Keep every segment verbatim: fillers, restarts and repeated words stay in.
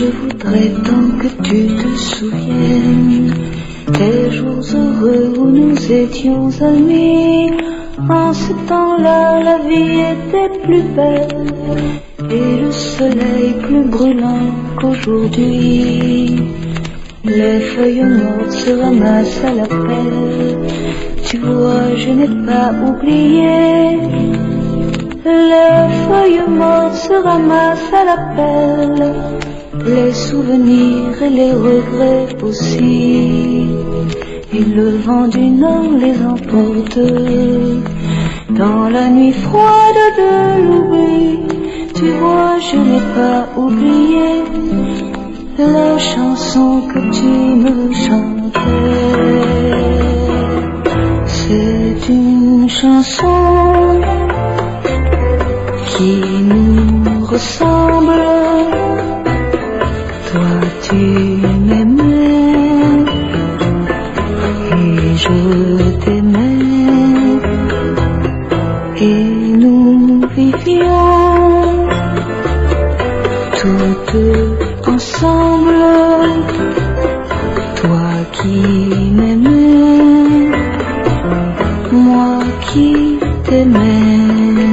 Je voudrais tant que tu te souviennes des jours heureux où nous étions amis. En ce temps-là, la vie était plus belle et le soleil plus brûlant qu'aujourd'hui. Les feuilles mortes se ramassent à la pelle. Tu vois, je n'ai pas oublié. Les feuilles mortes se ramassent à la pelle. Les souvenirs et les regrets aussi. Et le vent du nord les emporte. Dans la nuit froide de l'oubli, tu vois, je n'ai pas oublié la chanson que tu me chantais. C'est une chanson qui nous ressemble. Toi tu m'aimais et je t'aimais et nous vivions toutes ensemble. Toi qui m'aimais, moi qui t'aimais.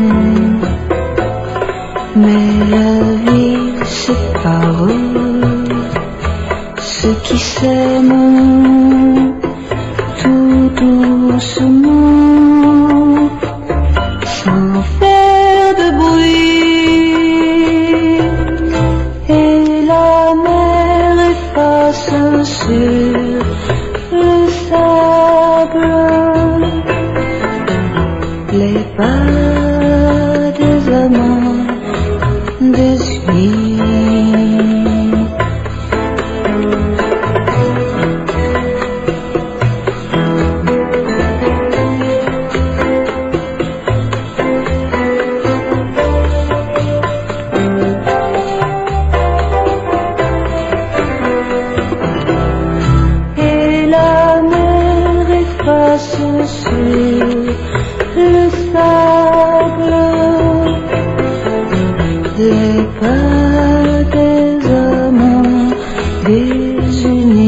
Mais la vie sépare ceux qui s'aiment tout doucement, sans faire de bruit. Et la mer efface sur le sable les pas des amants désunis. Sur le sable les pas des amants désunis.